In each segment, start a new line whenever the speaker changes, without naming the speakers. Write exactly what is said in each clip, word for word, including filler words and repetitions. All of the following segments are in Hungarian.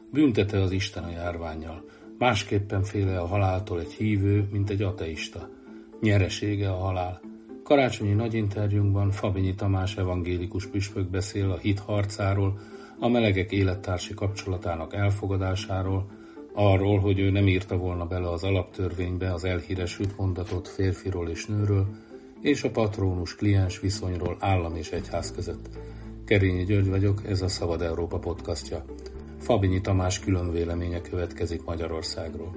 Büntete az Isten a járvánnyal. Másképpen féle a haláltól egy hívő, mint egy ateista. Nyeresége a halál. Karácsonyi nagyinterjúnkban Fabinyi Tamás evangélikus püspök beszél a hit harcáról, a melegek élettársi kapcsolatának elfogadásáról, arról, hogy ő nem írta volna bele az alaptörvénybe az elhíresült mondatot férfiról és nőről, és a patrónus-kliens viszonyról állam és egyház között. Kerényi György vagyok, ez a Szabad Európa podcastja. Fabinyi Tamás külön véleménye következik Magyarországról.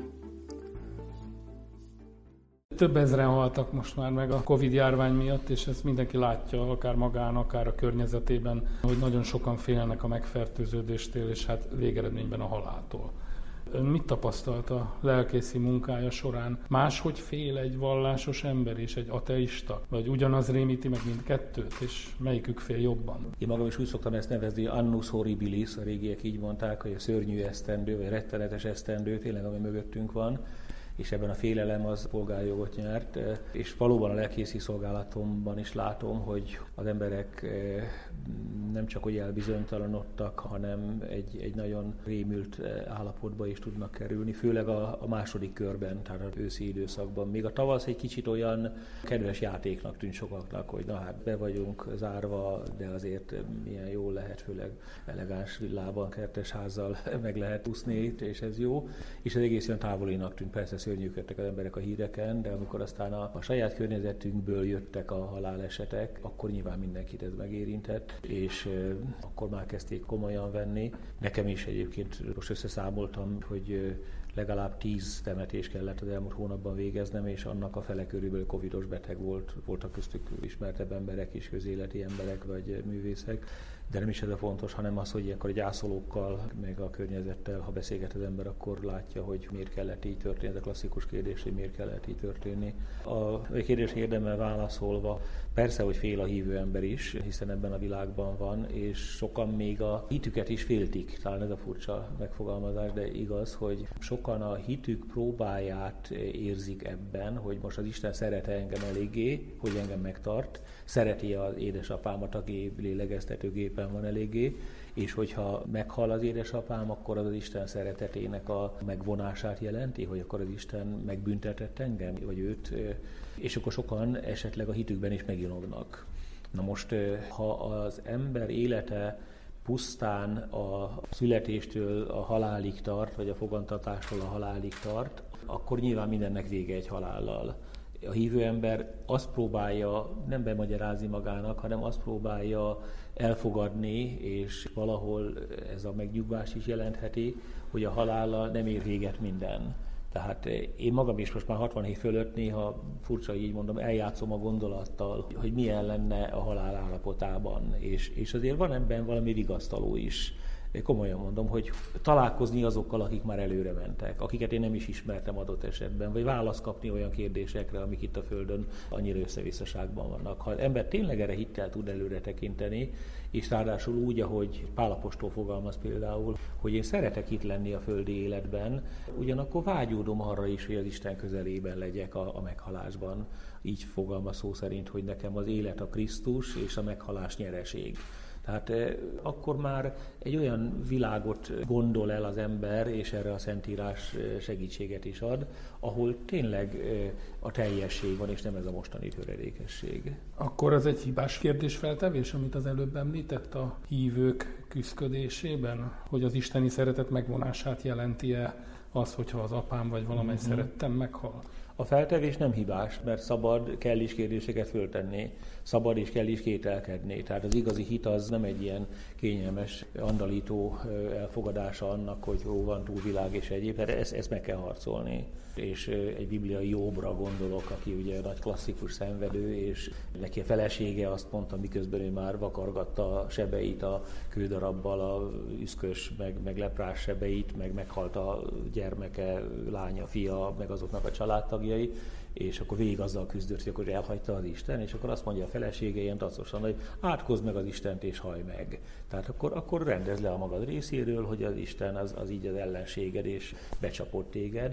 Több ezren haltak most már meg a Covid-járvány miatt, és ezt mindenki látja, akár magán, akár a környezetében, hogy nagyon sokan félnek a megfertőződéstől, és hát végeredményben a haláltól. Ön mit tapasztalt a lelkészi munkája során? Máshogy fél egy vallásos ember és egy ateista? Vagy ugyanaz rémíti meg mindkettőt, és melyikük fél jobban?
Én magam is úgy szoktam ezt nevezni, annus horribilis, a régiek így mondták, hogy a szörnyű esztendő, vagy rettenetes esztendő, tényleg ami mögöttünk van, és ebben a félelem az polgárjogot nyert, és valóban a lelkészi szolgálatomban is látom, hogy az emberek nem csak hogy elbizonytalanodtak, hanem egy, egy nagyon rémült állapotba is tudnak kerülni, főleg a, a második körben, tehát az őszi időszakban. Még a tavasz egy kicsit olyan kedves játéknak tűnt sokaknak, hogy na hát be vagyunk zárva, de azért milyen jól lehet, főleg elegáns villában, kertes házzal meg lehet úszni, és ez jó. És ez egész olyan távolinak tűnt, persze szörnyűködtek az emberek a híreken, de amikor aztán a, a saját környezetünkből jöttek a halálesetek, akkor nyilván mindenkit ez megérintett, és e, akkor már kezdték komolyan venni. Nekem is egyébként most összeszámoltam, hogy legalább tíz temetést kellett az elmúlt hónapban végeznem, és annak a fele körülbelül covidos beteg volt, voltak köztük ismertebb emberek is, közéleti emberek vagy művészek. De nem is ez a fontos, hanem az, hogy ilyenkor a gyászolókkal, meg a környezettel, ha beszélget az ember, akkor látja, hogy miért kellett így történni. Ez a klasszikus kérdés, hogy miért kellett így történni. A kérdés érdemel válaszolva, persze, hogy fél a hívő ember is, hiszen ebben a világban van, és sokan még a hitüket is féltik. Talán ez a furcsa megfogalmazás, de igaz, hogy sokan a hitük próbáját érzik ebben, hogy most az Isten szeret engem eléggé, hogy engem megtart, szereti az édesapámat, aki lélegeztetőgépen van eléggé, és hogyha meghal az édesapám, akkor az az Isten szeretetének a megvonását jelenti, hogy akkor az Isten megbüntetett engem, vagy őt, és akkor sokan esetleg a hitükben is meginognak. Na most, ha az ember élete pusztán a születéstől a halálig tart, vagy a fogantatástól a halálig tart, akkor nyilván mindennek vége egy halállal. A hívő ember azt próbálja nem bemagyarázni magának, hanem azt próbálja elfogadni, és valahol ez a megnyugvás is jelentheti, hogy a halállal nem ér véget minden. Tehát én magam is most már hatvan év fölött néha, furcsa így mondom, eljátszom a gondolattal, hogy milyen lenne a halál állapotában, és, és azért van ebben valami vigasztaló is. Komolyan mondom, hogy találkozni azokkal, akik már előre mentek, akiket én nem is ismertem adott esetben, vagy választ kapni olyan kérdésekre, amik itt a Földön annyira összevisszaságban vannak. Ha az ember tényleg erre hittel tud előre tekinteni, és ráadásul úgy, ahogy Pál apostol fogalmaz például, hogy én szeretek itt lenni a földi életben, ugyanakkor vágyódom arra is, hogy az Isten közelében legyek a, a meghalásban. Így fogalmaz szó szerint, hogy nekem az élet a Krisztus, és a meghalás nyereség. Tehát eh, akkor már egy olyan világot gondol el az ember, és erre a Szentírás segítséget is ad, ahol tényleg eh, a teljesség van, és nem ez a mostani töredékesség.
Akkor ez egy hibás kérdésfeltevés, amit az előbb említett a hívők küszködésében, hogy az isteni szeretet megvonását jelenti-e az, hogyha az apám vagy valamely mm-hmm. szerettem meghal?
A feltevés nem hibás, mert szabad, kell is kérdéseket föltenni, szabad és kell is kételkedni. Tehát az igazi hit az nem egy ilyen kényelmes, andalító elfogadása annak, hogy jó, van túlvilág és egyéb, ezt, ezt meg kell harcolni. És egy bibliai Jóbra gondolok, aki ugye nagy klasszikus szenvedő, és neki a felesége azt mondta, miközben ő már vakargatta a sebeit a kődarabbal, a üszkös, meg, meg leprás sebeit, meg meghalt a gyermeke, lánya, fia, meg azoknak a családtagjai, és akkor végig azzal küzdött, hogy akkor elhagyta az Isten, és akkor azt mondja a felesége ilyen tacosan, hogy átkozd meg az Istent és hajj meg. Tehát akkor, akkor rendezd le a magad részéről, hogy az Isten az, az így az ellenséged, és becsapott téged.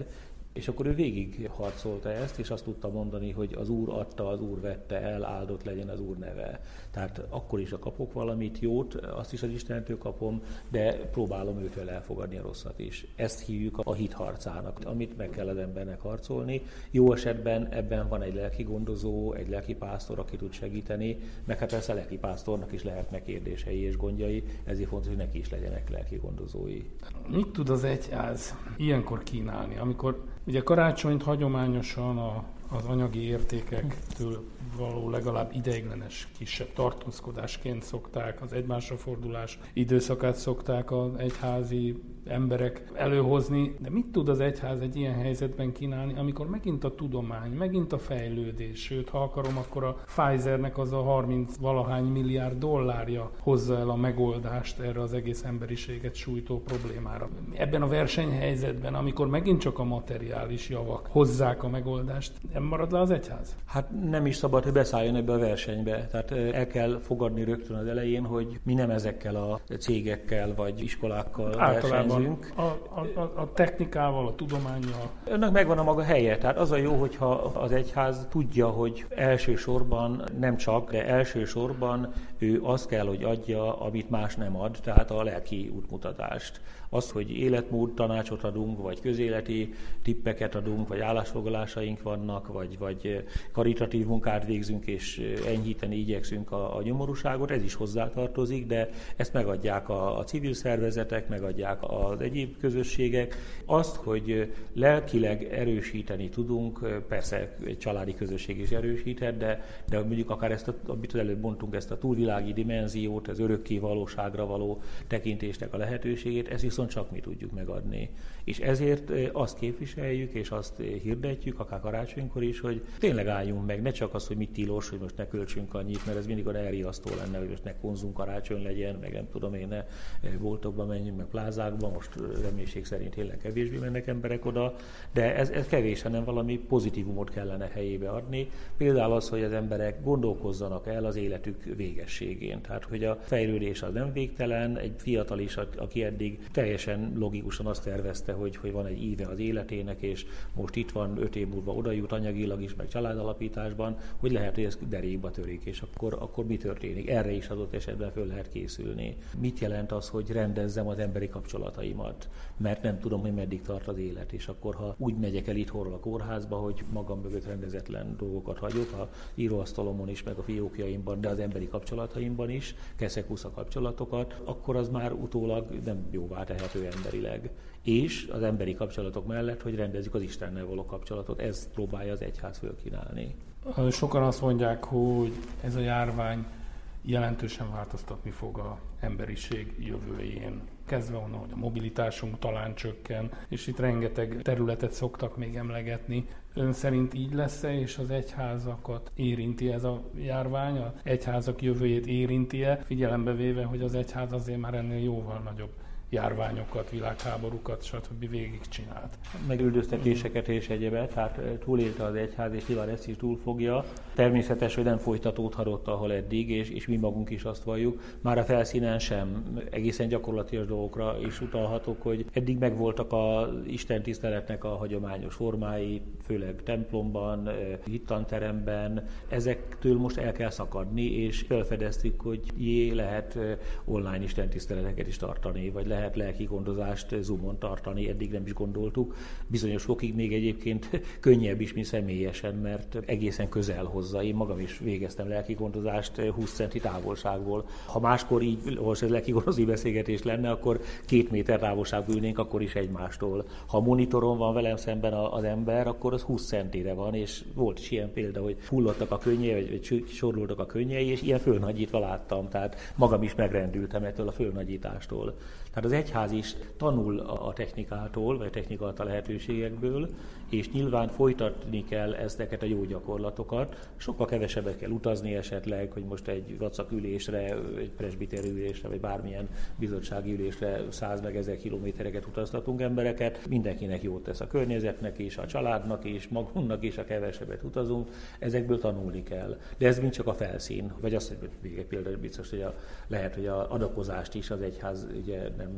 És akkor ő végig harcolta ezt, és azt tudta mondani, hogy az Úr adta, az Úr vette el, áldott legyen az Úr neve. Tehát akkor is, ha kapok valamit jót, azt is az Istentől kapom, de próbálom őtől elfogadni a rosszat is. Ezt hívjuk a hit harcának, amit meg kell az embernek harcolni. Jó esetben ebben van egy lelki gondozó, egy lelki pásztor, aki tud segíteni, meg hát persze a lelki pásztornak is lehetnek kérdései és gondjai, ezért fontos, hogy neki is legyenek lelki gondozói.
Mit tud az egyház ilyenkor kínálni, amikor ugye karácsonyt hagyományosan a, az anyagi értékektől való legalább ideiglenes kisebb tartózkodásként szokták, az egymásra fordulás időszakát szokták az egyházi emberek előhozni, de mit tud az egyház egy ilyen helyzetben kínálni, amikor megint a tudomány, megint a fejlődés, sőt, ha akarom, akkor a Pfizernek az a harminc valahány milliárd dollárja hozza el a megoldást erre az egész emberiséget sújtó problémára. Ebben a versenyhelyzetben, amikor megint csak a materiális javak hozzák a megoldást, nem marad le az egyház?
Hát nem is szabad, hogy beszálljon ebbe a versenybe. Tehát el kell fogadni rögtön az elején, hogy mi nem ezekkel a cégekkel vagy iskolákkal versenyzünk.
A, a, a technikával, a tudománnyal.
Önnek megvan a maga helye. Tehát az a jó, hogyha az egyház tudja, hogy elsősorban nem csak, de elsősorban ő azt kell, hogy adja, amit más nem ad, tehát a lelki útmutatást. Az, hogy életmód tanácsot adunk, vagy közéleti tippeket adunk, vagy állásfoglalásaink vannak, vagy, vagy karitatív munkát végzünk, és enyhíteni igyekszünk a, a nyomorúságot, ez is hozzátartozik, de ezt megadják a, a civil szervezetek, megadják az egyéb közösségek. Azt, hogy lelkileg erősíteni tudunk, persze egy családi közösség is erősíthet, de, de mondjuk akár ezt, a, amit az előbb mondtunk, ezt a túlvilági dimenziót, az örökké valóságra való tekintésnek a lehetőségét, ezt viszont csak mi tudjuk megadni. És ezért azt képviseljük, és azt hirdetjük, akár karácsonykor is, hogy tényleg álljunk meg, ne csak az, hogy mit tilos, hogy most ne költsünk annyit, mert ez mindig olyan elriasztó lenne, hogy most ne konzum karácsony legyen, meg nem tudom én, ne boltokba menjünk, meg plázákba, most reménység szerint tényleg kevésbé mennek emberek oda, de ez, ez kevés, hanem valami pozitívumot kellene helyébe adni. Például az, hogy az emberek gondolkozzanak el az életük végességén. Tehát, hogy a fejlődés az nem végtelen, egy fiatal is, aki eddig teljesen logikusan azt tervezte, hogy, hogy van egy íve az életének, és most itt van, öt év múlva oda jut anyagilag is, meg családalapításban, hogy lehet, hogy ez derékba törik, és akkor, akkor mi történik? Erre is adott esetben föl lehet készülni. Mit jelent az, hogy rendezzem az emberi kapcsolataimat? Mert nem tudom, hogy meddig tart az élet, és akkor, ha úgy megyek el itthonról a kórházba, hogy magam mögött rendezetlen dolgokat hagyok, a íróasztalomon is, meg a fiókjaimban, de az emberi kapcsolataimban is, keszek-husza kapcsolatokat, akkor az már utólag nem jóvá tehető emberileg. És az emberi kapcsolatok mellett, hogy rendezzük az Istennel való kapcsolatot, ezt próbálja az egyház fölkínálni.
Sokan azt mondják, hogy ez a járvány jelentősen változtatni fog az emberiség jövőjén. Kezdve onnan, hogy a mobilitásunk talán csökken, és itt rengeteg területet szoktak még emlegetni. Ön szerint így lesz-e, és az egyházakat érinti ez a járvány? Az egyházak jövőjét érinti-e, figyelembe véve, hogy az egyház azért már ennél jóval nagyobb járványokat, világháborúkat, stb. Végigcsinált.
Megüldöztetéseket és egyebet, tehát túlélte az egyház, és nyilván ezt is túlfogja. Természetes, hogy nem folytatódhatott, ahol eddig, és, és mi magunk is azt valljuk. Már a felszínen sem, egészen gyakorlatilag dolgokra is utalhatok, hogy eddig megvoltak az istentiszteletnek a hagyományos formái, főleg templomban, hittanteremben. Ezektől most el kell szakadni, és felfedeztük, hogy jé, lehet online istentiszteleteket is tartani, vagy lehet lehet lelki gondozást Zoomon tartani, eddig nem is gondoltuk. Bizonyos fokig még egyébként könnyebb is, mint személyesen, mert egészen közel hozza. Én magam is végeztem lelki gondozást húsz centi távolságból. Ha máskor így, most ez lelki gondozói beszélgetés lenne, akkor két méter távolságban ülnénk, akkor is egymástól. Ha monitoron van velem szemben az ember, akkor az húsz centire van, és volt is ilyen példa, hogy hullottak a könnyei, vagy soroltak a könnyei, és ilyen fölnagyítva láttam, tehát magam is megrendültem ettől a fölnagyítástól. Tehát az egyház is tanul a technikától, vagy a technika a lehetőségekből, és nyilván folytatni kell ezeket a jó gyakorlatokat. Sokkal kevesebbet kell utazni esetleg, hogy most egy vacakülésre, egy presbiteri ülésre, vagy bármilyen bizottsági ülésre száz meg ezer kilométereket utaztatunk embereket. Mindenkinek jót tesz a környezetnek is, a családnak is, magunknak is, a kevesebbet utazunk. Ezekből tanulni kell. De ez mind csak a felszín. Vagy azt, hogy még egy példa biztos, hogy a, lehet, hogy az adakozást is az egyház ugye nem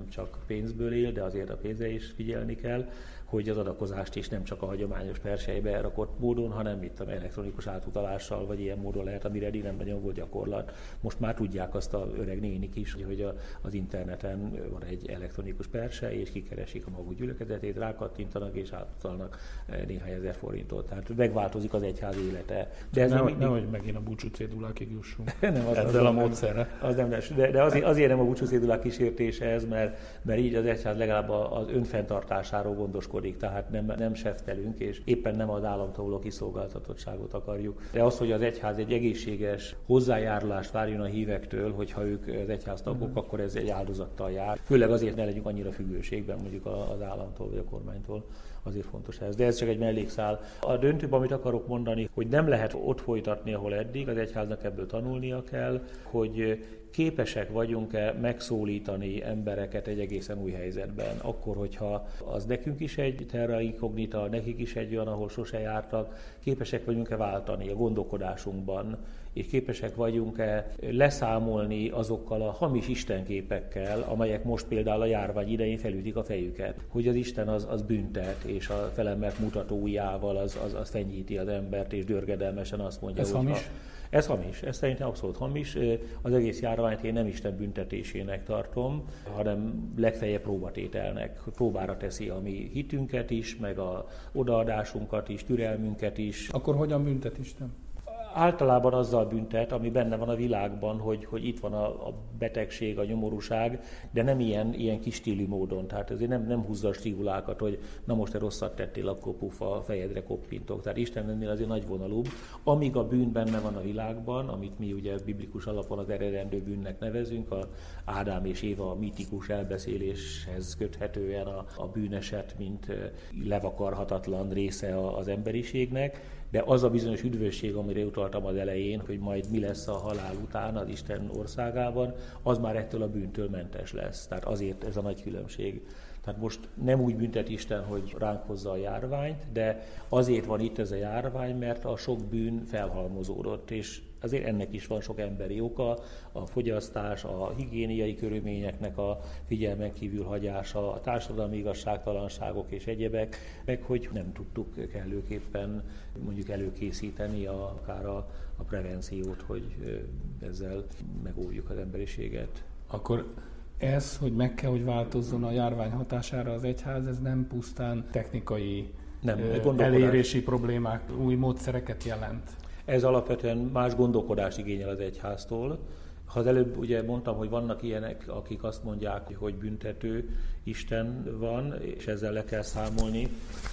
nem csak pénzből él, de azért a pénzre is figyelni kell, hogy az adakozást is nem csak a hagyományos perselybe rakott módon, hanem itt a elektronikus átutalással, vagy ilyen módon lehet, amire eddig nem nagyon volt gyakorlat. Most már tudják azt a öreg nénik is, hogy a, az interneten van egy elektronikus persely, és kikeresik a maguk gyülekezetét, rákattintanak és átutalnak néhány ezer forintot. Tehát megváltozik az egyház élete.
De ez nem, nem, nehogy megint a búcsúcédulákig jussunk.
Nem, az,
ezzel a módszerre.
Az nem, de, de azért, azért nem a búcsúcédulák kísértése ez, mert, mert így az egyház legalább az önfenntartásáról gondoskodik. Tehát nem, nem seftelünk, és éppen nem az államtól való kiszolgáltatottságot akarjuk. De az, hogy az egyház egy egészséges hozzájárulást várjon a hívektől, hogyha ők az egyháztagok, mm. akkor ez egy áldozattal jár. Főleg azért ne legyünk annyira függőségben mondjuk az államtól vagy a kormánytól. Azért fontos ez. De ez csak egy mellékszál. A döntőbb, amit akarok mondani, hogy nem lehet ott folytatni, ahol eddig, az egyháznak ebből tanulnia kell, hogy képesek vagyunk-e megszólítani embereket egy egészen új helyzetben. Akkor, hogyha az nekünk is egy terra incognita, nekik is egy olyan, ahol sose jártak, képesek vagyunk-e váltani a gondolkodásunkban, és képesek vagyunk-e leszámolni azokkal a hamis istenképekkel, amelyek most például a járvány idején felütik a fejüket. Hogy az Isten az, az büntet, és a felemelt mutató ujjával az, az, az fenyíti az embert, és dörgedelmesen azt mondja,
ez
hogy
hamis?
Ha, ez hamis, ez szerintem abszolút hamis. Az egész járványt én nem Isten büntetésének tartom, hanem legfeljebb próbatételnek. Próbára teszi a mi hitünket is, meg a odaadásunkat is, türelmünket is.
Akkor hogyan büntet Isten?
Általában azzal büntet, ami benne van a világban, hogy, hogy itt van a, a betegség, a nyomorúság, de nem ilyen, ilyen kis stílű módon. Tehát ezért nem, nem húzza a stílulákat, hogy na most te rosszat tettél, akkor pufa, a fejedre koppintok. Tehát Isten ennél azért nagyvonalúbb. Amíg a bűn benne van a világban, amit mi ugye biblikus alapon az eredendő bűnnek nevezünk, a Ádám és Éva a mítikus elbeszéléshez köthetően a, a bűneset, mint levakarhatatlan része az emberiségnek, de az a bizonyos üdvösség, amire utaltam az elején, hogy majd mi lesz a halál után az Isten országában, az már ettől a bűntől mentes lesz. Tehát azért ez a nagy különbség. Tehát most nem úgy büntet Isten, hogy ránk hozza a járványt, de azért van itt ez a járvány, mert a sok bűn felhalmozódott, és azért ennek is van sok emberi oka, a fogyasztás, a higiéniai körülményeknek a figyelmen kívül hagyása, a társadalmi igazságtalanságok és egyebek, meg hogy nem tudtuk kellőképpen mondjuk előkészíteni a, akár a, a prevenciót, hogy ezzel megóvjuk az emberiséget.
Akkor ez, hogy meg kell, hogy változzon a járvány hatására az egyház, ez nem pusztán technikai
nem,
elérési problémák, új módszereket jelent.
Ez alapvetően más gondolkodást igényel az egyháztól. Ha az előbb ugye mondtam, hogy vannak ilyenek, akik azt mondják, hogy büntető Isten van, és ezzel le kell számolni.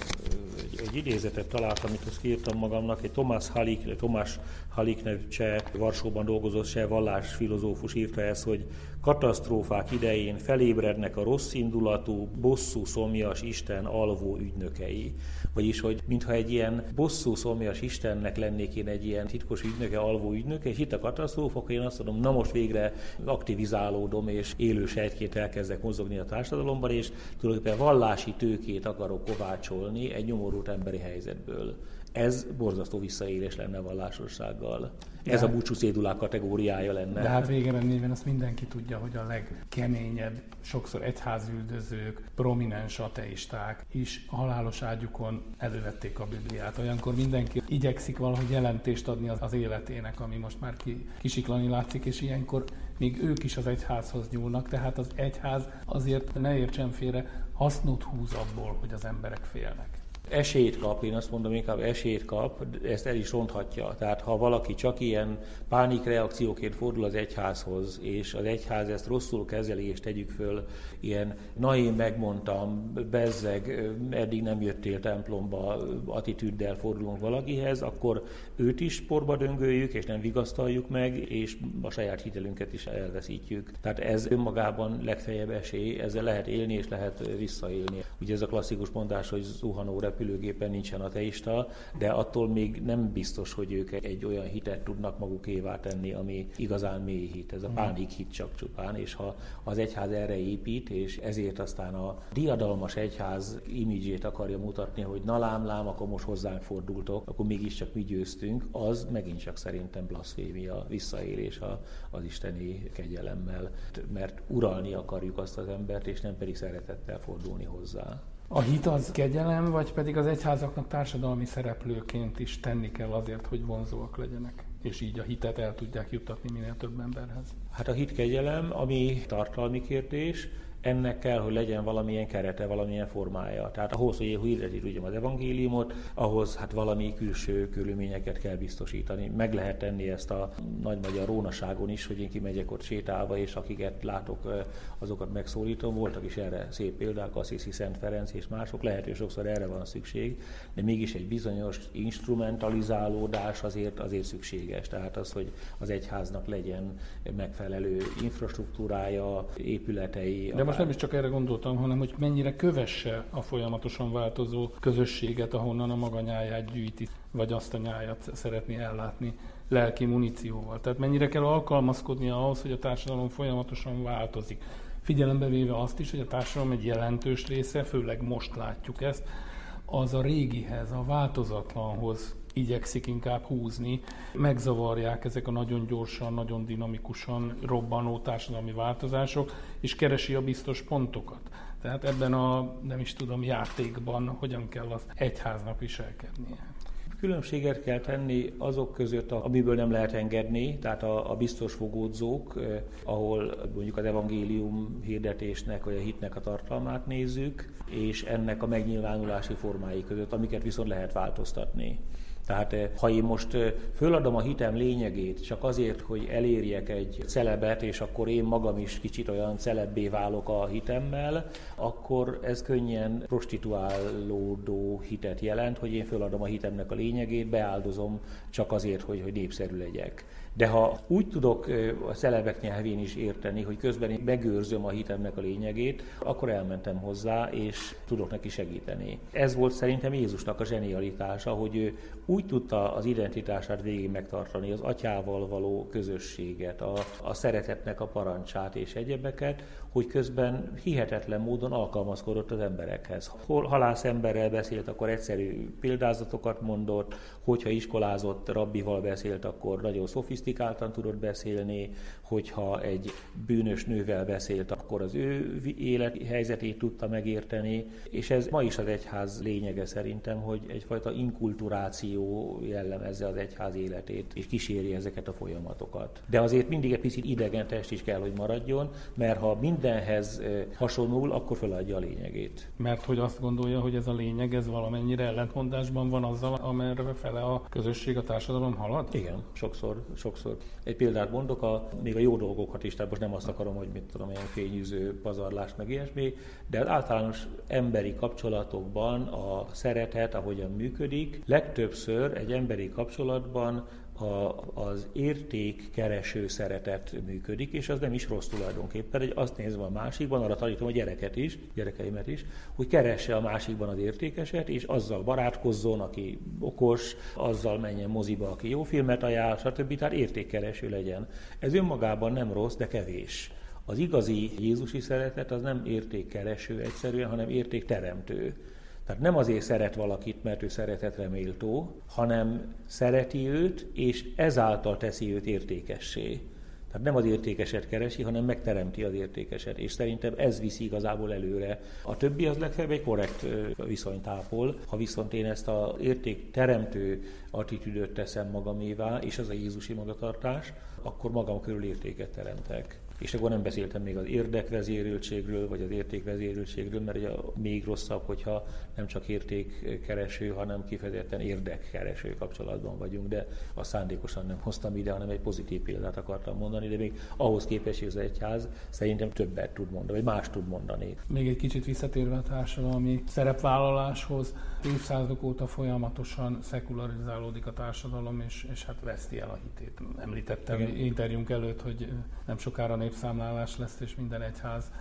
Egy, egy idézetet találtam, amit azt kiírtam magamnak, egy Thomas Halik, Thomas Halik nevű cseh, Varsóban dolgozott cseh vallásfilozófus írta ezt, hogy katasztrófák idején felébrednek a rosszindulatú, bosszú szomjas Isten alvó ügynökei. Vagyis, hogy mintha egy ilyen bosszú szomjas Istennek lennék én egy ilyen titkos ügynöke, alvó ügynöke, és itt a katasztrófa, akkor én azt mondom, na most végre aktivizálódom, és élő sejtként elkezdek mozogni a társadalomban, és tulajdonképpen vallási tőkét akarok kovácsolni egy nyomorult emberi helyzetből. Ez borzasztó visszaélés lenne a vallásossággal.
De
Ez
hát,
a búcsúcédulák kategóriája lenne.
De hát végeredményben azt mindenki tudja, hogy a legkeményebb, sokszor egyházüldözők, prominens ateisták is a halálos ágyukon elővették a Bibliát. Olyankor mindenki igyekszik valahogy jelentést adni az életének, ami most már kisiklani látszik, és ilyenkor még ők is az egyházhoz nyúlnak, tehát az egyház azért ne értsen félre, hasznot húz abból, hogy az emberek félnek.
Esélyt kap, én azt mondom, inkább esélyt kap, ezt el is ronthatja. Tehát ha valaki csak ilyen pánikreakcióként fordul az egyházhoz, és az egyház ezt rosszul kezeli, és tegyük föl, ilyen, na én megmondtam, bezzeg, eddig nem jöttél templomba, attitűddel fordulunk valakihez, akkor őt is porba döngöljük, és nem vigasztaljuk meg, és a saját hitelünket is elveszítjük. Tehát ez önmagában legfeljebb esély, ezzel lehet élni, és lehet visszaélni. Ugye ez a klasszikus mondás, hogy zuhanó repülő repülőgépen nincsen ateista, de attól még nem biztos, hogy ők egy olyan hitet tudnak magukévá tenni, ami igazán mély hit. Ez a pánik hit csak csupán, és ha az egyház erre épít, és ezért aztán a diadalmas egyház imidzsét akarja mutatni, hogy na lám, lám, akkor most hozzánk fordultok, akkor mégiscsak mi győztünk, az megint csak szerintem blaszfémia, visszaélés az isteni kegyelemmel, mert uralni akarjuk azt az embert, és nem pedig szeretettel fordulni hozzá.
A hit az kegyelem, vagy pedig az egyházaknak társadalmi szereplőként is tenni kell azért, hogy vonzóak legyenek, és így a hitet el tudják juttatni minél több emberhez?
Hát a hit kegyelem, ami tartalmi kérdés, ennek kell, hogy legyen valamilyen kerete, valamilyen formája. Tehát ahhoz, hogy én hirdeti tudjam az evangéliumot, ahhoz hát valami külső körülményeket kell biztosítani. Meg lehet tenni ezt a nagy magyar rónaságon is, hogy én kimegyek ott sétálva, és akiket látok, azokat megszólítom. Voltak is erre szép példák, Assisi Szent Ferenc és mások, lehet, hogy sokszor erre van szükség, de mégis egy bizonyos instrumentalizálódás azért, azért szükséges. Tehát az, hogy az egyháznak legyen megfelelő infrastruktúrája, épületei.
De most nem is csak erre gondoltam, hanem hogy mennyire kövesse a folyamatosan változó közösséget, ahonnan a maga nyáját gyűjti, vagy azt a nyájat szeretné ellátni lelki munícióval. Tehát mennyire kell alkalmazkodnia ahhoz, hogy a társadalom folyamatosan változik. Figyelembe véve azt is, hogy a társadalom egy jelentős része, főleg most látjuk ezt, az a régihez, a változatlanhoz igyekszik inkább húzni, megzavarják ezek a nagyon gyorsan, nagyon dinamikusan robbanó társadalmi változások, és keresi a biztos pontokat. Tehát ebben a, nem is tudom, játékban hogyan kell az egyháznak viselkednie.
Különbséget kell tenni azok között, amiből nem lehet engedni, tehát a, a biztos fogódzók, eh, ahol mondjuk az evangélium hirdetésnek vagy a hitnek a tartalmát nézzük, és ennek a megnyilvánulási formái között, amiket viszont lehet változtatni. Tehát ha én most föladom a hitem lényegét csak azért, hogy elérjek egy celebet, és akkor én magam is kicsit olyan celebbé válok a hitemmel, akkor ez könnyen prostituálódó hitet jelent, hogy én föladom a hitemnek a lényegét, beáldozom csak azért, hogy, hogy népszerű legyek. De ha úgy tudok a celebek nyelvén is érteni, hogy közben én megőrzöm a hitemnek a lényegét, akkor elmentem hozzá, és tudok neki segíteni. Ez volt szerintem Jézusnak a zsenialitása, hogy ő úgy tudta az identitását végig megtartani, az atyával való közösséget, a, a szeretetnek a parancsát és egyebeket, hogy közben hihetetlen módon alkalmazkodott az emberekhez. Hol halász emberrel beszélt, akkor egyszerű példázatokat mondott, hogyha iskolázott rabbival beszélt, akkor nagyon szofisztikáltan tudott beszélni, hogyha egy bűnös nővel beszélt, akkor az ő élethelyzetét tudta megérteni, és ez ma is az egyház lényege szerintem, hogy egyfajta inkulturáció jellemezze az egyház életét, és kíséri ezeket a folyamatokat. De azért mindig egy picit idegen test is kell, hogy maradjon, mert ha mindenhez hasonlul, akkor feladja a lényegét.
Mert hogy azt gondolja, hogy ez a lényeg, ez valamennyire ellentmondásban van azzal, amerre fele a közösség, a társadalom halad?
Igen, sokszor, sokszor. Egy példát mondok, a, még a jó dolgokat is, tehát most nem azt akarom, hogy mit tudom, ilyen fényűző pazarlás, meg ilyesmi, de az általános emberi kapcsolatokban a szeretet, ahogyan működik, legtöbbször egy emberi kapcsolatban A, az értékkereső szeretet működik, és az nem is rossz tulajdonképpen, hogy azt nézve a másikban, arra tanítom a gyereket is, gyerekeimet is, hogy keresse a másikban az értékeset, és azzal barátkozzon, aki okos, azzal menjen moziba, aki jó filmet ajánl, stb. Tehát értékkereső legyen. Ez önmagában nem rossz, de kevés. Az igazi jézusi szeretet az nem értékkereső egyszerűen, hanem értékteremtő. Tehát nem azért szeret valakit, mert ő szeretetre méltó, hanem szereti őt, és ezáltal teszi őt értékessé. Tehát nem az értékeset keresi, hanem megteremti az értékeset, és szerintem ez viszi igazából előre. A többi az legfeljebb egy korrekt viszonyt ápol, ha viszont én ezt az értékteremtő attitűdöt teszem magamévá, és az a jézusi magatartás, akkor magam körül értéket teremtek. És akkor nem beszéltem még az érdekvezérültségről, vagy az értékvezérültségről, mert ugye még rosszabb, hogyha nem csak értékkereső, hanem kifejezetten érdekkereső kapcsolatban vagyunk, de azt szándékosan nem hoztam ide, hanem egy pozitív példát akartam mondani, de még ahhoz képest, hogy az egyház szerintem többet tud mondani, vagy más tud mondani.
Még egy kicsit visszatérve a társadalmi szerepvállaláshoz, évszázadok óta folyamatosan szekularizálódik a társadalom, és, és hát veszti el a hitét. Említettem interjúnk előtt, hogy nem sokára népszámlálás lesz, és minden egyház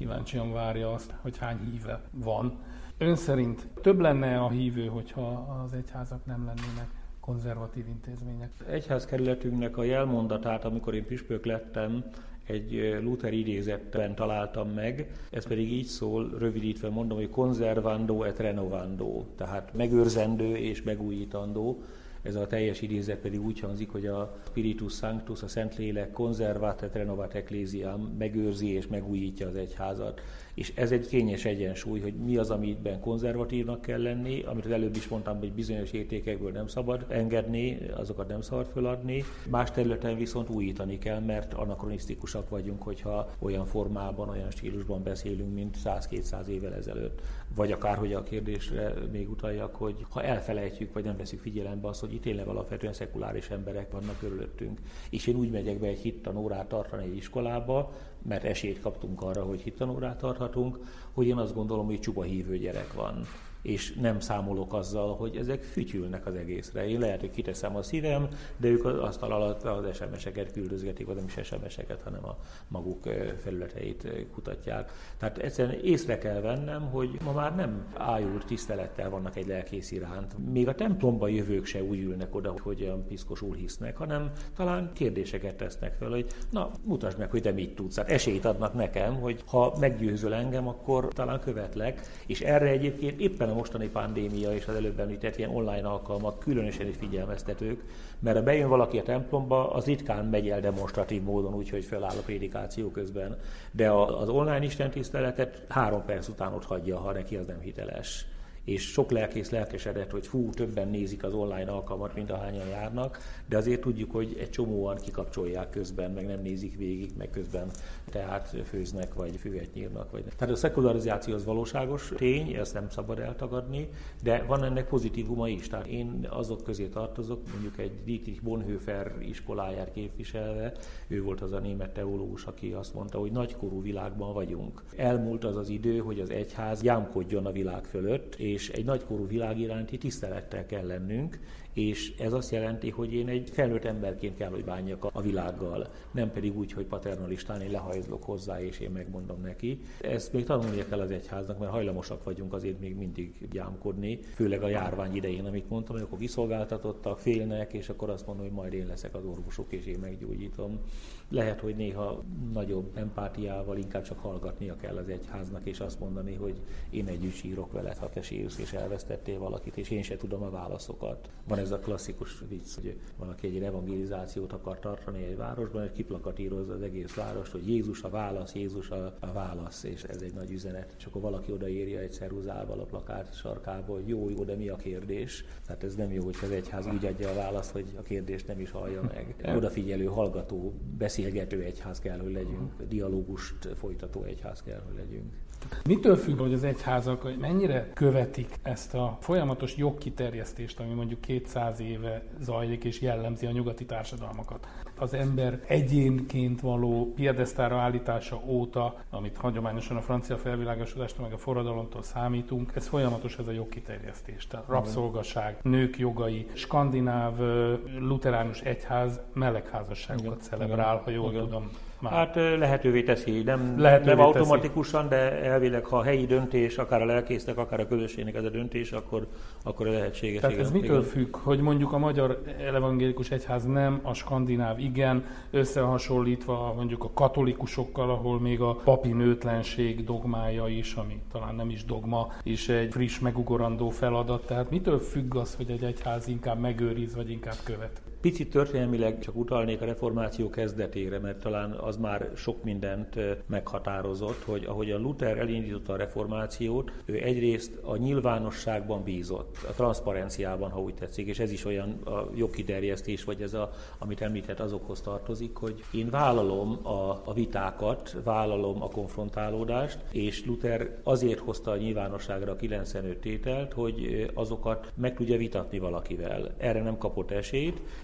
kíváncsian várja azt, hogy hány híve van. Ön szerint több lenne a hívő, hogyha az egyházak nem lennének konzervatív intézmények?
Egyházkerületünknek a jelmondatát, amikor én püspök lettem, egy Luther idézetben találtam meg, ez pedig így szól, rövidítve mondom, hogy conservando et renovando, tehát megőrzendő és megújítandó. Ez a teljes idézet pedig úgy hangzik, hogy a Spiritus Sanctus, a Szentlélek conservat et renovat ecclesiam, megőrzi és megújítja az egyházat. És ez egy kényes egyensúly, hogy mi az, amiben konzervatívnak kell lenni, amit az előbb is mondtam, hogy bizonyos értékekből nem szabad engedni, azokat nem szabad föladni. Más területen viszont újítani kell, mert anakronisztikusak vagyunk, hogyha olyan formában, olyan stílusban beszélünk, mint száz-kétszáz évvel ezelőtt. Vagy akár, hogy a kérdésre még utaljak, hogy ha elfelejtjük, vagy nem veszük figyelembe azt, hogy itt tényleg alapvetően szekuláris emberek vannak körülöttünk. És én úgy megyek be egy hittanórát tartani egy iskolába, mert esélyt kaptunk arra, hogy hittanórát tarthatunk, hogy én azt gondolom, hogy csupa hívő gyerek van. És nem számolok azzal, hogy ezek fütyülnek az egészre. Én lehet, hogy kiteszem a szívem, de ők az asztal alatt az es em es-eket küldözgetik, vagy nem is es em es-eket, hanem a maguk felületeit kutatják. Tehát egyszerűen észre kell vennem, hogy ma már nem ájult tisztelettel vannak egy lelkész iránt. Még a templomba jövők se úgy ülnek oda, hogy olyan piszkosul hisznek, hanem talán kérdéseket tesznek fel, hogy na, mutasd meg, hogy te mit tudsz. Hát esélyt adnak nekem, hogy ha meggyőzöl engem, akkor talán követlek. És erre egyébként éppen a mostani pandémia és az előbb említett ilyen online alkalmak különösen is figyelmeztetők, mert ha bejön valaki a templomba, az ritkán megy el demonstratív módon, úgyhogy feláll a prédikáció közben. De az online istentiszteletet három perc után ott hagyja, ha neki az nem hiteles. És sok lelkész lelkesedett, hogy hú, többen nézik az online alkalmat, mint ahányan járnak, de azért tudjuk, hogy egy csomóan kikapcsolják közben, meg nem nézik végig, meg közben tehát főznek, vagy füvet nyírnak. Vagy... Tehát a szekularizáció az valóságos tény, ezt nem szabad eltagadni, de van ennek pozitívuma is. Tehát én azok közé tartozok, mondjuk egy Dietrich Bonhoeffer iskoláját képviselve, ő volt az a német teológus, aki azt mondta, hogy nagykorú világban vagyunk. Elmúlt az az idő, hogy az egyház gyámkodjon a világ fölött, és egy nagykorú világ iránti tisztelettel kell lennünk, és ez azt jelenti, hogy én egy felnőtt emberként kell, hogy bánjak a világgal, nem pedig úgy, hogy paternalistán én lehajzlok hozzá, és én megmondom neki. Ezt még tanulnia kell az egyháznak, mert hajlamosak vagyunk azért még mindig gyámkodni, főleg a járvány idején, amit mondtam, hogy akkor kiszolgáltatottak, félnek, és akkor azt mondom, hogy majd én leszek az orvosok, és én meggyógyítom. Lehet, hogy néha nagyobb empátiával inkább csak hallgatnia kell az egyháznak, és azt mondani, hogy én együtt sírok veled, ha te sírsz, és elvesztettél valakit, és én se tudom a válaszokat. Van ez a klasszikus vicc, hogy valaki egy evangelizációt akar tartani egy városban, és kiplakatírozza az egész várost, hogy Jézus a válasz, Jézus a, a válasz, és ez egy nagy üzenet. És akkor valaki odaírja egy ceruzával a plakát sarkába, hogy jó, jó, de mi a kérdés? Tehát ez nem jó, hogy az egyház úgy adja a választ, hogy a kérdést nem is hallja meg. Odafigyelő, hallgató, beszélgető egyház kell, hogy legyünk, dialógust folytató egyház kell, hogy legyünk.
Mitől függ, hogy az egyházak hogy mennyire követik ezt a folyamatos jogkiterjesztést, ami mondjuk kétszáz éve zajlik és jellemzi a nyugati társadalmakat? Az ember egyénként való piedesztára állítása óta, amit hagyományosan a francia felvilágosodástól meg a forradalomtól számítunk, ez folyamatos ez a jogkiterjesztés. Tehát rabszolgaság, nők jogai, skandináv luteránus egyház melegházasságokat celebrál, ha jól Igen. tudom.
Már. Hát lehetővé teszi, nem, lehetővé nem automatikusan, teszi. De elvileg, ha a helyi döntés, akár a lelkésznek, akár a közösségnek ez a döntés, akkor, akkor lehetséges.
Tehát ez mitől függ, hogy mondjuk a magyar evangélikus egyház nem, a skandináv igen, összehasonlítva mondjuk a katolikusokkal, ahol még a papi nőtlenség dogmája is, ami talán nem is dogma, is egy friss, megugorandó feladat. Tehát mitől függ az, hogy egy egyház inkább megőriz, vagy inkább követ?
Picit történelmileg csak utalnék a reformáció kezdetére, mert talán az már sok mindent meghatározott, hogy ahogy a Luther elindította a reformációt, ő egyrészt a nyilvánosságban bízott, a transzparenciában, ha úgy tetszik, és ez is olyan a jogkiterjesztés, vagy ez, a, amit említett, azokhoz tartozik, hogy én vállalom a, a vitákat, vállalom a konfrontálódást, és Luther azért hozta a nyilvánosságra a kilencvenöt tételt, hogy azokat meg tudja vitatni valakivel. Erre nem kapott esélyt,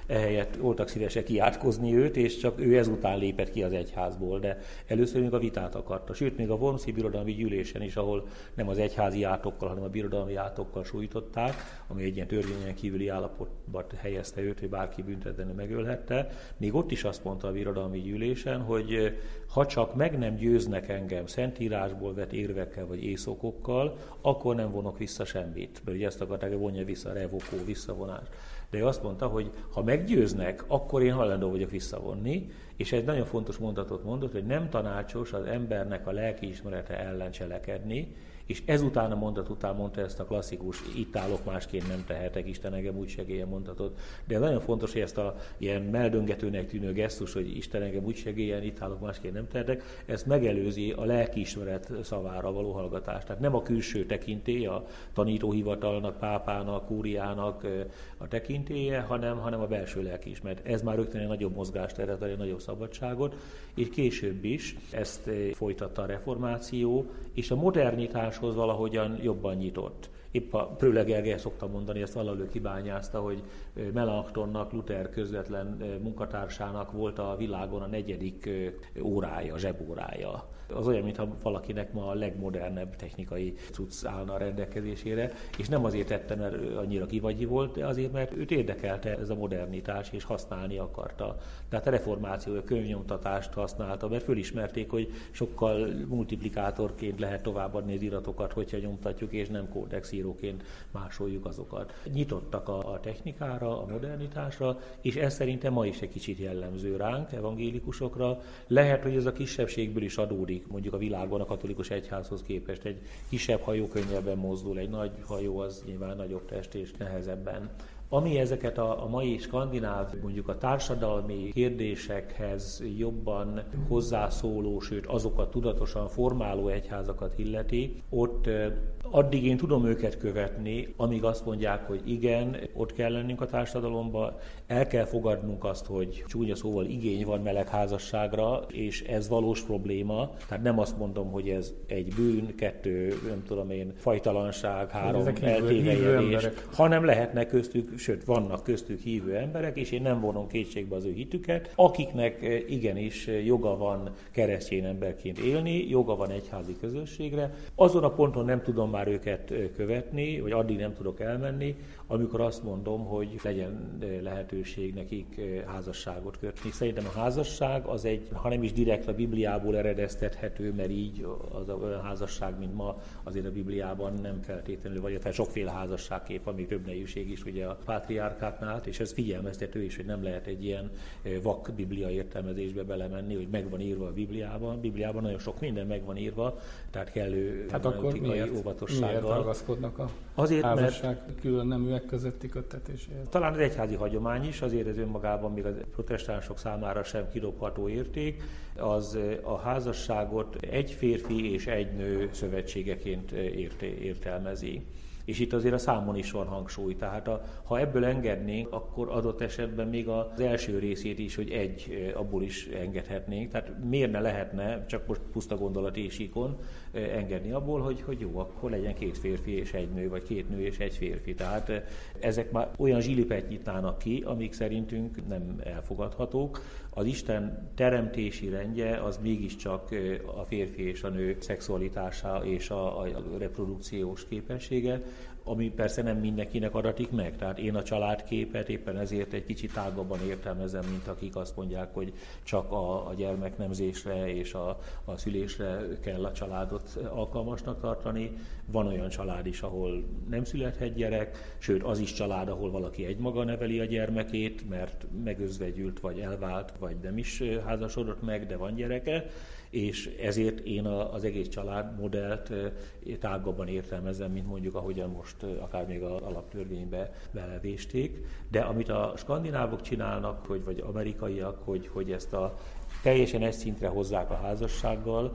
ehelyett voltak szívesek kiátkozni őt, és csak ő ezután lépett ki az egyházból, de először még a vitát akarta. Sőt, még a Wormsi birodalmi gyűlésen is, ahol nem az egyházi átokkal, hanem a birodalmi átokkal sújtották, ami egy ilyen törvényen kívüli állapotba helyezte őt, hogy bárki büntetlenül megölhette, még ott is azt mondta a birodalmi gyűlésen, hogy ha csak meg nem győznek engem szentírásból vett érvekkel vagy észokokkal, akkor nem vonok vissza semmit. Mert ugye ezt akarták, hogy vonja vissza, revokó, visszavonás. De ő azt mondta, hogy ha meggyőznek, akkor én hajlandó vagyok visszavonni, és egy nagyon fontos mondatot mondott, hogy nem tanácsos az embernek a lelkiismerete ellen cselekedni, és ezután a mondat után mondta ezt a klasszikus, itt állok, másként nem tehetek, Isten engem úgy segélyen mondatot. De nagyon fontos, hogy ezt a ilyen meldöngetőnek tűnő gesztus, hogy Isten engem úgy segélyen, itt állok, másként nem tehetek, ezt megelőzi a lelkiismeret szavára való hallgatást. Tehát nem a külső tekintély, a tanítóhivatalnak, pápának, kúriának a tekintélye, hanem, hanem a belső lelkiismeret. Ez már rögtön egy nagyobb mozgást ered, egy nagyobb szabadságot, és később is ezt folytatta a reformáció, és a modernitáshoz valahogyan jobban nyitott. Épp a Pröhle Gergely szokta mondani, ezt valahol kibányázta, hogy Melanchthonnak, Luther közvetlen munkatársának volt a világon a negyedik órája, zsebórája. Az olyan, mintha valakinek ma a legmodernebb technikai cucc állna a rendelkezésére, és nem azért tette, mert annyira kivagyi volt, de azért, mert őt érdekelte ez a modernitás, és használni akarta. Tehát a reformáció, a könyvnyomtatást használta, mert fölismerték, hogy sokkal multiplikátorként lehet továbbadni az iratokat, hogyha nyomtatjuk, és nem kódexíróként másoljuk azokat. Nyitottak a, a technikára, a modernitásra, és ez szerintem ma is egy kicsit jellemző ránk, evangélikusokra. Lehet, hogy ez a kisebbségből is adódik, mondjuk a világon a katolikus egyházhoz képest. Egy kisebb hajó könnyebben mozdul, egy nagy hajó az nyilván nagyobb test és nehezebben. Ami ezeket a, a mai skandináv, mondjuk a társadalmi kérdésekhez jobban hozzászóló, sőt azokat tudatosan formáló egyházakat illeti, ott addig én tudom őket követni, amíg azt mondják, hogy igen, ott kell lennünk a társadalomban, el kell fogadnunk azt, hogy csúnya szóval igény van melegházasságra, és ez valós probléma. Tehát nem azt mondom, hogy ez egy bűn, kettő, nem tudom én, fajtalanság, három eltévejedés, hanem lehetnek köztük, sőt vannak köztük hívő emberek, és én nem vonom kétségbe az ő hitüket, akiknek igenis joga van keresztény emberként élni, joga van egyházi közösségre. Azon a ponton nem tudom már őket követni, vagy addig nem tudok elmenni, amikor azt mondom, hogy legyen lehetőség nekik házasságot kötni. Szerintem a házasság az egy, ha nem is direkt a Bibliából eredeztethető, mert így az olyan házasság, mint ma, azért a Bibliában nem feltétlenül, vagy tehát sokféle házasságkép van, még több nejűség is ugye a pátriárkáknál, és ez figyelmeztető is, hogy nem lehet egy ilyen vak biblia értelmezésbe belemenni, hogy meg van írva a Bibliában. A Bibliában nagyon sok minden meg van írva, tehát kellő
hát akkor miért,
óvatossággal.
Miért ragaszkodnak a azért, házasság mert külön neműek közötti köttetéséhez?
Talán az egyházi hagyomány is, azért ez önmagában még a protestánsok számára sem kidobható érték, az a házasságot egy férfi és egy nő szövetségeként értelmezi. És itt azért a számon is van hangsúly. Tehát a, ha ebből engednénk, akkor adott esetben még az első részét is, hogy egy, abból is engedhetnénk. Tehát miért ne lehetne, csak most puszta gondolat és ikon, engedni abból, hogy, hogy jó, akkor legyen két férfi és egy nő, vagy két nő és egy férfi. Tehát ezek már olyan zsilipet nyitnának ki, amik szerintünk nem elfogadhatók. Az Isten teremtési rendje az mégiscsak a férfi és a nő szexualitása és a, a reprodukciós képessége, ami persze nem mindenkinek adatik meg. Tehát én a családképet éppen ezért egy kicsit tágabban értelmezem, mint akik azt mondják, hogy csak a, a gyermeknemzésre és a, a szülésre kell a családot alkalmasnak tartani. Van olyan család is, ahol nem születhet gyerek, sőt az is család, ahol valaki egymaga neveli a gyermekét, mert megözvegyült, vagy elvált, vagy nem is házasodott meg, de van gyereke. És ezért én az egész családmodellt tágabban értelmezem, mint mondjuk ahogyan most akár még az alaptörvénybe belevésték. De amit a skandinávok csinálnak, hogy, vagy amerikaiak, hogy, hogy ezt a teljesen egy szintre hozzák a házassággal,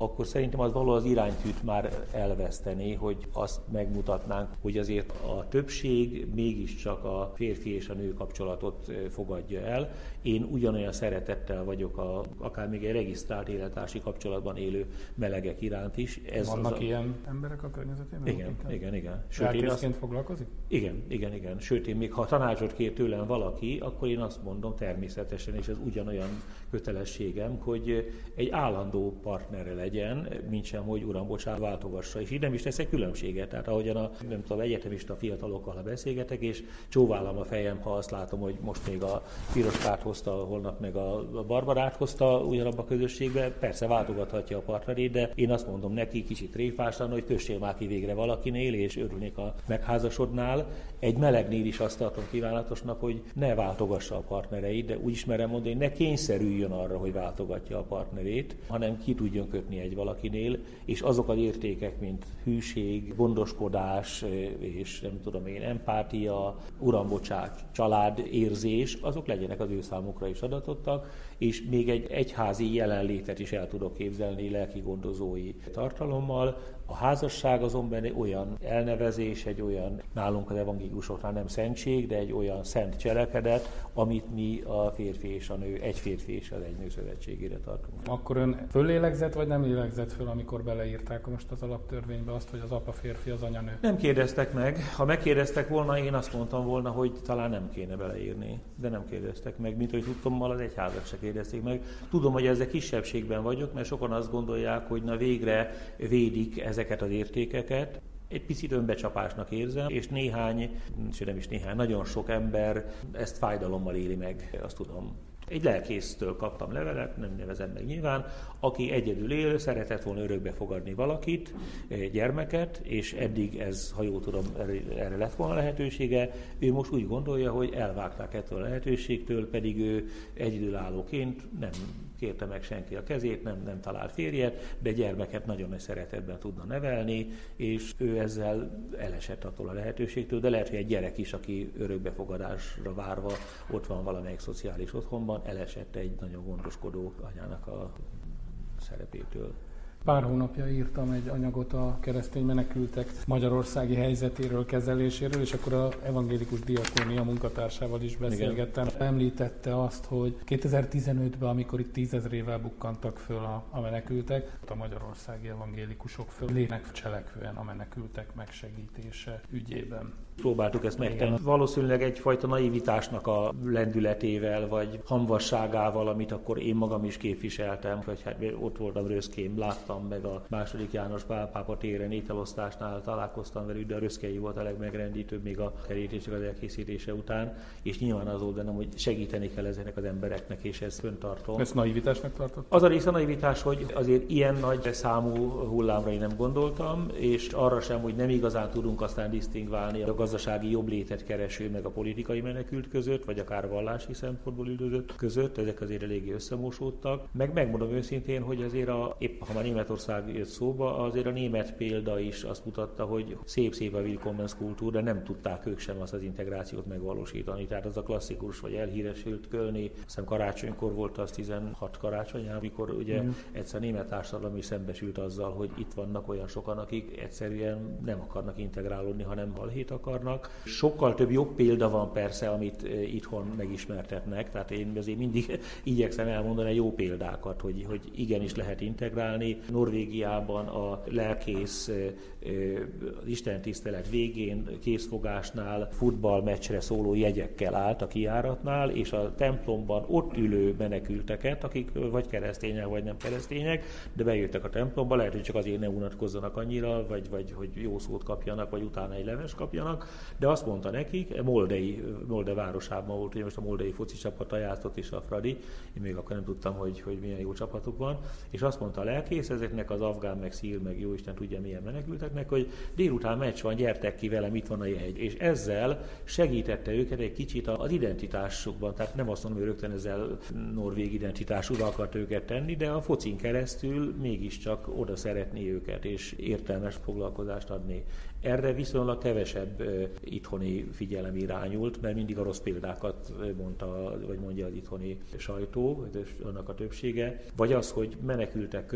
akkor szerintem az való az iránytűt már elveszteni, hogy azt megmutatnánk, hogy azért a többség mégiscsak a férfi és a nő kapcsolatot fogadja el. Én ugyanolyan szeretettel vagyok a, akár még egy regisztrált élettársi kapcsolatban élő melegek iránt is.
Ez Vannak a... ilyen emberek a környezetében?
Igen, igen, igen.
Sőt, én azt... foglalkozik?
Igen, igen, igen. Sőt, én még ha tanácsot kér tőlem valaki, akkor én azt mondom természetesen, és ez ugyanolyan kötelességem, hogy egy állandó partnere legyen, mintsem, hogy uram, bocsánat, váltogassa. És így nem is teszek különbséget. Tehát ahogyan a, nem tudom, egyetemista fiatalokkal, ha beszélgetek, és csóválom a fejem, ha azt látom, hogy most még a Piroskát hozta, holnap meg a Barbarát hozta ugyanabba a közösségbe, persze váltogathatja a partnerét, de én azt mondom neki kicsit tréfásan, hogy kössél már ki végre valakinél, és örülnék a megházasodnál. Egy melegnél is azt tartom kívánatosnak, hogy ne váltogassa a partnereit, de úgy ismerem mondani, hogy ne kényszerüljön arra, hogy váltogatja a partnerét, hanem ki tudjon kötni egy valakinél, és azok az értékek, mint hűség, gondoskodás, és nem tudom én, empátia, urambocsák, családérzés, azok legyenek az ő számukra is adatottak, és még egy egyházi jelenlétet is el tudok képzelni lelki gondozói tartalommal. A házasság azonban olyan elnevezés, egy olyan, nálunk az evangélikusoknál nem szentség, de egy olyan szent cselekedet, amit mi a férfi és a nő, egy férfi és az egy nő szövetségére tartunk.
Akkor ön fölélegzett, vagy nem lélegzett föl, amikor beleírták most az alaptörvénybe azt, hogy az apa férfi, az anya nő?
Nem kérdeztek meg. Ha megkérdeztek volna, én azt mondtam volna, hogy talán nem kéne beleírni. De nem kérdeztek meg, mint hogy tudtommal az egyházat se kérdezték meg. Tudom, hogy ezzel kisebbségben vagyok, mert sokan azt gondolják, hogy na végre védik ezeket az értékeket. Egy picit önbecsapásnak érzem, és néhány, sőt nem is néhány, nagyon sok ember ezt fájdalommal éli meg, azt tudom. Egy lelkésztől kaptam levelet, nem nevezem meg nyilván, aki egyedül él, szeretett volna örökbe fogadni valakit, gyermeket, és eddig ez, ha jól tudom, erre lett volna lehetősége. Ő most úgy gondolja, hogy elvágták ettől a lehetőségtől, pedig ő egyedülállóként nem kérte meg senki a kezét, nem, nem talált férjet, de gyermeket nagyon nagy szeretetben tudna nevelni, és ő ezzel elesett attól a lehetőségtől, de lehet, hogy egy gyerek is, aki örökbefogadásra várva ott van valamelyik szociális otthonban, elesett egy nagyon gondoskodó anyának a szerepétől.
Pár hónapja írtam egy anyagot a keresztény menekültek magyarországi helyzetéről, kezeléséről, és akkor az evangélikus diakónia munkatársával is beszélgettem. Igen. Említette azt, hogy kétezer-tizenötben, amikor itt tízezrével bukkantak föl a, a menekültek, a magyarországi evangélikusok föl lépnek cselekvően a menekültek megsegítése ügyében.
Próbáltuk ezt megtenni. Valószínűleg egyfajta naivitásnak a lendületével, vagy hamvasságával, amit akkor én magam is képviseltem, hogy hát ott voltam röszkém, láttam meg a második János Pál pápa téren ételosztásnál találkoztam velük, de a röszkei volt a legmegrendítőbb még a kerítések az elkészítése után, és nyilván az volt bennem, hogy segíteni kell ezeknek az embereknek, és ezt föntartom.
Ezt naivitásnak tartott?
Az a része a naivitás, hogy azért ilyen nagy számú hullámra én nem gondoltam, és arra sem, hogy nem igazán tudunk aztán disztingválni a gazdasági jobblétet kereső meg a politikai menekült között, vagy akár vallási szempontból üldözött között, ezek azért eléggé összemosódtak. Meg megmondom őszintén, hogy azért a, épp ha már Németország jött szóba, azért a német példa is azt mutatta, hogy szép-szép a Willkommenskultúra, de nem tudták ők sem azt az integrációt megvalósítani. Tehát az a klasszikus, vagy elhíresült Kölni, azt hiszem karácsonykor volt az tizenhat karácsonyán, amikor ugye mm. egyszer a német társadalom is szembesült azzal, hogy itt vannak olyan sokan, akik egyszerűen nem akarnak integrálódni, hanem balhét akarnak. Sokkal több jobb példa van persze, amit itthon megismertetnek, tehát én azért mindig igyekszem elmondani a jó példákat, hogy, hogy igenis lehet integrálni. Norvégiában a lelkész az istentisztelet végén készfogásnál futballmeccsre szóló jegyekkel állt a kijáratnál, és a templomban ott ülő menekülteket, akik vagy keresztények, vagy nem keresztények, de bejöttek a templomba, lehet, hogy csak azért ne unatkozzanak annyira, vagy, vagy hogy jó szót kapjanak, vagy utána egy leves kapjanak, de azt mondta nekik, Moldei, Molde városában volt, ugye most a moldei foci csapat játszott is a Fradi, én még akkor nem tudtam, hogy, hogy milyen jó csapatuk van, és azt mondta a lelkész ezeknek az afgán, meg szír, meg jó Isten tudja milyen menekülteknek, hogy délután meccs van, gyertek ki velem, itt van a jegy. És ezzel segítette őket egy kicsit az identitásukban, tehát nem azt mondom, hogy rögtön ezzel norvég identitásúra akart őket tenni, de a focin keresztül mégiscsak oda szeretné őket, és értelmes foglalkozást adni. Erre viszonylag kevesebb uh, itthoni figyelem irányult, mert mindig a rossz példákat mondta, vagy mondja az itthoni sajtó, vagy annak a többsége, vagy az, hogy menekültek között milyen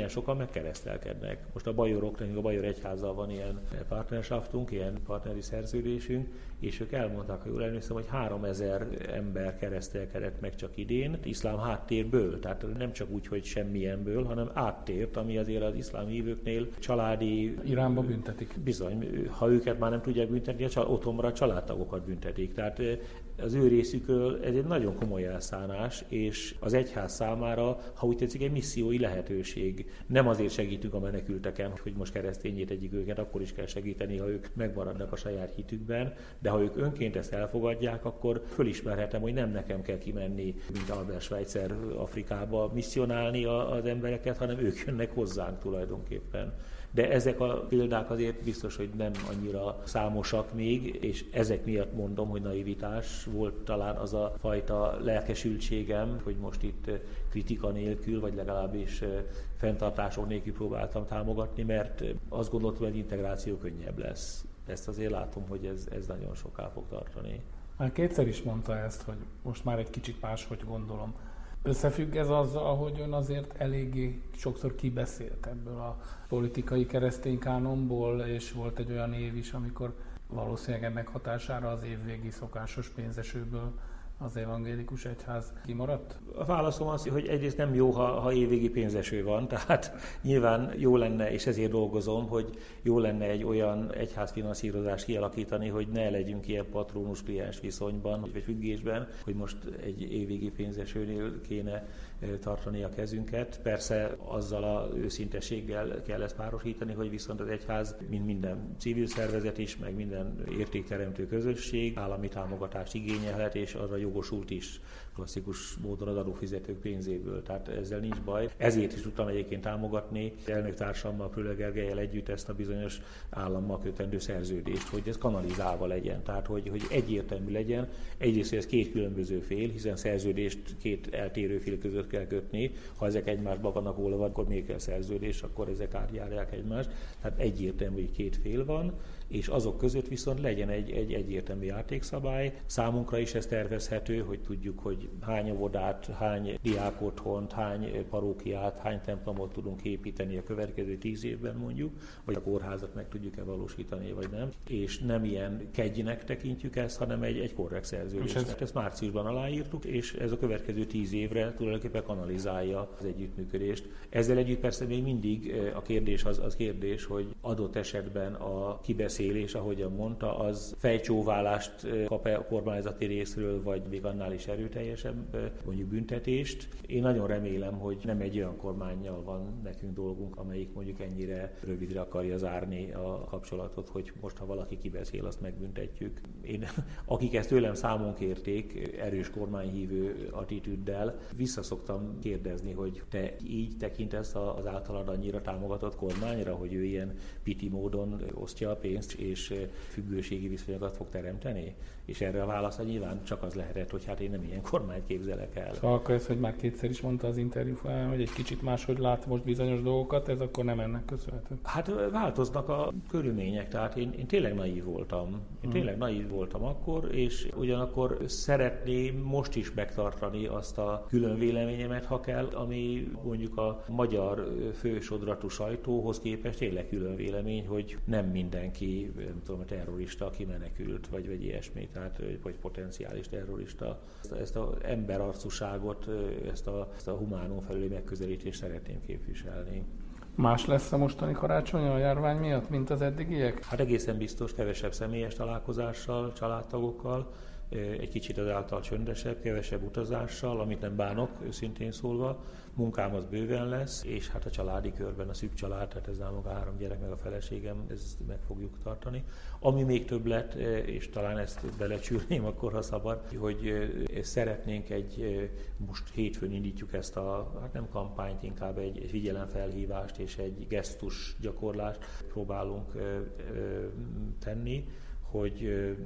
milyen sokan megkeresztelkednek. Most a bajorok, nekünk a bajor egyházzal van ilyen partnerschaftunk, ilyen partneri szerződésünk, és ők elmondták, ha jól emlékszem, hogy háromezer ember keresztelkedett meg csak idén, iszlám háttérből, tehát nem csak úgy, hogy semmilyenből, hanem áttért, ami azért az iszlám hívőknél családi...
Iránba büntetik.
Bizony, ha őket már nem tudják büntetni, a otthonra a családtagokat büntetik. Tehát az ő részükről ez egy nagyon komoly elszánás, és az egyház számára, ha úgy tetszik, egy missziói lehetőség. Nem azért segítünk a menekülteken, hogy most keresztényét egyik őket, akkor is kell segíteni, ha ők megmaradnak a saját hitükben, de ha ők önként ezt elfogadják, akkor fölismerhetem, hogy nem nekem kell kimenni, mint Albert Schweitzer Afrikába misszionálni az embereket, hanem ők jönnek hozzánk tulajdonképpen. De ezek a példák azért biztos, hogy nem annyira számosak még, és ezek miatt mondom, hogy naivitás volt talán az a fajta lelkesültségem, hogy most itt kritika nélkül, vagy legalábbis fenntartások nélkül próbáltam támogatni, mert azt gondoltam, hogy integráció könnyebb lesz. Ezt azért látom, hogy ez, ez nagyon soká fog tartani.
Már kétszer is mondta ezt, hogy most már egy kicsit máshogy gondolom. Összefügg ez azzal, hogy ön azért eléggé sokszor kibeszélt ebből a politikai keresztény kánonból, és volt egy olyan év is, amikor valószínűleg ennek hatására az évvégi szokásos pénzesőből az evangélikus egyház kimaradt?
A válaszom az, hogy egyrészt nem jó, ha, ha évvégi pénzeső van, tehát nyilván jó lenne, és ezért dolgozom, hogy jó lenne egy olyan egyházfinanszírozást kialakítani, hogy ne legyünk ilyen patronus-kliens viszonyban, vagy függésben, hogy most egy évvégi pénzesőnél kéne tartani a kezünket. Persze azzal az őszintességgel kell ezt párosítani, hogy viszont az egyház, mint minden civil szervezet is, meg minden értékteremtő közösség állami támogatást igényelhet, és arra jogosult is klasszikus módon az adófizetők pénzéből, tehát ezzel nincs baj. Ezért is tudtam egyébként támogatni elnöktársammal, Prölle Gergellyel együtt ezt a bizonyos állammal kötendő szerződést, hogy ez kanalizálva legyen, tehát hogy, hogy egyértelmű legyen. Egyrészt, hogy ez két különböző fél, hiszen szerződést két eltérő fél között kell kötni. Ha ezek egymásban vannak olva, akkor még kell szerződés, akkor ezek átjárják egymást. Tehát egyértelmű, hogy két fél van, és azok között viszont legyen egy, egy egyértelmű játékszabály. Számunkra is ez tervezhető, hogy tudjuk, hogy hány óvodát, hány diákotthont, hány parókiát, hány templomot tudunk építeni a következő tíz évben mondjuk, vagy a kórházat meg tudjuk-e valósítani, vagy nem. És nem ilyen kegynek tekintjük ezt, hanem egy, egy korrekt szerződésnek. Ezt márciusban aláírtuk, és ez a következő tíz évre tulajdonképpen kanalizálja az együttműködést. Ezzel együtt persze még mindig a kérdés az, az kérdés, hogy adott esetben a kibeszélés, ahogyan mondta, az fejcsóválást kap-e a kormányzati részről, vagy még annál is erőteljesebb mondjuk büntetést. Én nagyon remélem, hogy nem egy olyan kormánnyal van nekünk dolgunk, amelyik mondjuk ennyire rövidre akarja zárni a kapcsolatot, hogy most, ha valaki kibeszél, azt megbüntetjük. Én, akik ezt tőlem számon kérték, erős kormányhívő attitűddel, visszaszoktam kérdezni, hogy te így tekintesz az általad annyira támogatott kormányra, hogy ő ilyen piti módon osztja a pénzt, és függőségi viszonyokat fog teremteni? És erre a válasz nyilván csak az lehetett, hogy hát én nem ilyen kormányt képzelek el.
Szóval akkor ez, hogy már kétszer is mondta az interjú folyamán, hogy egy kicsit máshogy lát most bizonyos dolgokat, ez akkor nem ennek köszönhető?
Hát változnak a körülmények, tehát én, én tényleg naív voltam. Én hmm. tényleg naív voltam akkor, és ugyanakkor szeretném most is megtartani azt a külön véleményemet, ha kell, ami mondjuk a magyar fősodratú sajtóhoz képest tényleg külön vélemény, hogy nem mindenki, nem tudom, a terrorista, aki menekült, vagy, vagy ilyesmi, tehát, vagy potenciális terrorista. Ezt az emberarcúságot, ezt a, ezt a humánum felüli megközelítést szeretném képviselni.
Más lesz a mostani karácsony a járvány miatt, mint az eddigiek?
Hát egészen biztos, kevesebb személyes találkozással, családtagokkal, egy kicsit azáltal csöndesebb, kevesebb utazással, amit nem bánok, őszintén szólva. Munkám az bőven lesz, és hát a családi körben a szűk család, tehát ez nálunk a három gyerek meg a feleségem, ezt meg fogjuk tartani. Ami még több lett, és talán ezt belecsűrném akkor, ha szabad, hogy szeretnénk egy, most hétfőn indítjuk ezt a, hát nem kampányt, inkább egy, egy figyelemfelhívást és egy gesztus gyakorlást próbálunk tenni, hogy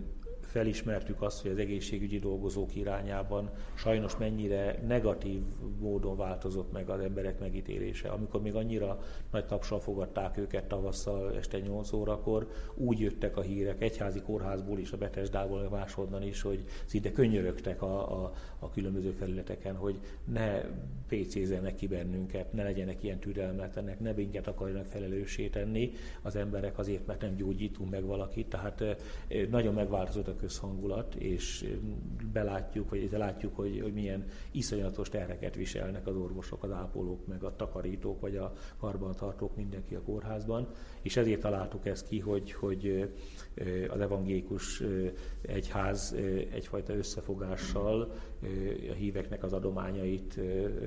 felismertük azt, hogy az egészségügyi dolgozók irányában sajnos mennyire negatív módon változott meg az emberek megítélése. Amikor még annyira nagy tapsal fogadták őket tavasszal este nyolc órakor, úgy jöttek a hírek egyházi kórházból is, a Betesdából, a máshonnan is, hogy szinte könnyörögtek a, a, a különböző felületeken, hogy ne pécézzenek ki bennünket, ne legyenek ilyen türelmetlenek, ne minket akarjanak felelőssé tenni az emberek azért, mert nem gyógyítunk meg valakit. Tehát nagyon megváltozott a közhangulat, és belátjuk, vagy látjuk, hogy, hogy milyen iszonyatos terheket viselnek az orvosok, az ápolók, meg a takarítók, vagy a karbantartók, mindenki a kórházban. És ezért találtuk ezt ki, hogy, hogy az evangélikus egyház egyfajta összefogással a híveknek az adományait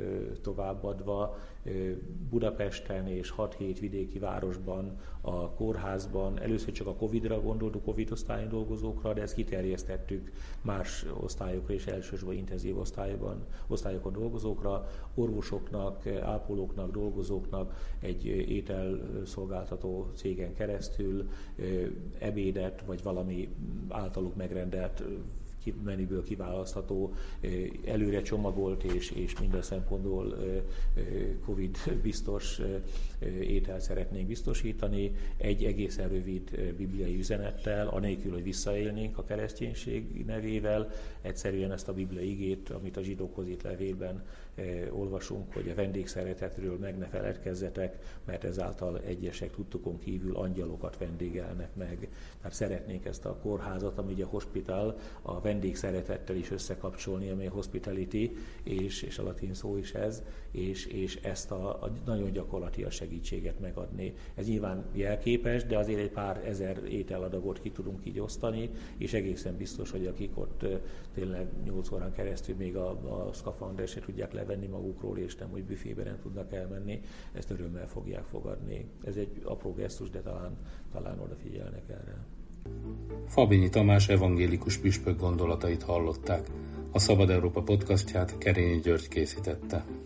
továbbadva Budapesten és hat-hét vidéki városban, a kórházban, először csak a Covidra gondoltuk, Covid osztályon dolgozókra, de ezt kiterjesztettük más osztályokra és elsősorban intenzív osztályokon, osztályokon dolgozókra, orvosoknak, ápolóknak, dolgozóknak egy ételszolgáltató cégen keresztül ebédet vagy valami általuk megrendelt menüből kiválasztható, előre csomagolt és, és minden szempontból Covid biztos ételt szeretnénk biztosítani, egy egészen rövid bibliai üzenettel, anélkül, hogy visszaélnénk a kereszténység nevével, egyszerűen ezt a bibliai igét, amit a zsidókhoz írt levélben olvasunk, hogy a vendégszeretetről meg ne feledkezzetek, mert ezáltal egyesek tudtukon kívül angyalokat vendégelnek meg. Tehát szeretnénk ezt a kórházat, ami ugye a hospital, a vendégszeretettel is összekapcsolni, ami a hospitality, és, és a latin szó is ez, és, és ezt a, a nagyon gyakorlatias segítséget megadni. Ez nyilván jelképes, de azért egy pár ezer ételadagot ki tudunk így osztani, és egészen biztos, hogy akik ott tényleg nyolc órán keresztül még a, a szkafandert se tudják levenni magukról, és nem, hogy büfébe nem tudnak elmenni, ezt örömmel fogják fogadni. Ez egy apró gesztus, de talán, talán odafigyelnek erre.
Fabinyi Tamás evangélikus püspök gondolatait hallották. A Szabad Európa podcastját Kerényi György készítette.